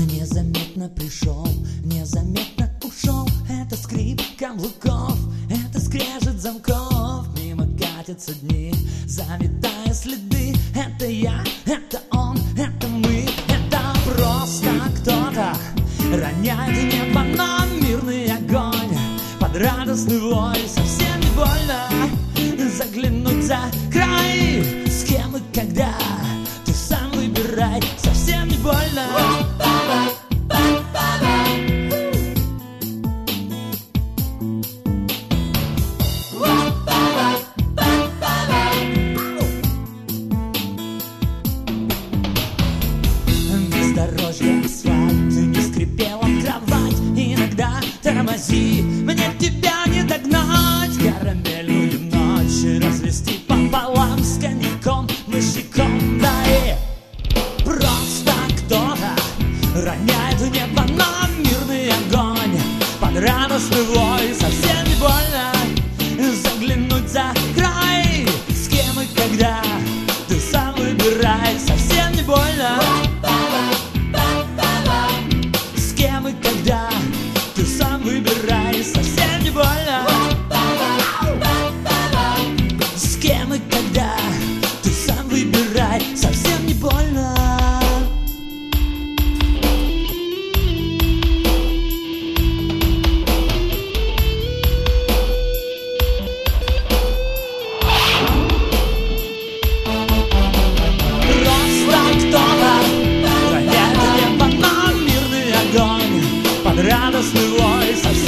Незаметно пришел, незаметно ушел. Это скрип каблуков, это скрежет замков. Мимо катятся дни, заметая следы. Это я, это он, это мы. Это просто кто-то роняет в небо на мирный огонь. Под радостный вой совсем не больно заглянуть за край. С кем и когда ты сам выбирай, совсем не больно. Бездорожье, асфальт, не скрипела кровать. Иногда тормози, мне тебя не догнать. Карамельную ночь развести пополам с коньяком, мышьяком, да и просто кто-то роняет в небо на мирный огонь. Под радостный вой совсем не больно заглянуть за край. С кем и когда ты сам выбирай, совсем не больно. С кем и когда ты сам выбирай, совсем не больно. С кем и когда ты сам выбирай, совсем не больно. Радостный вой совсем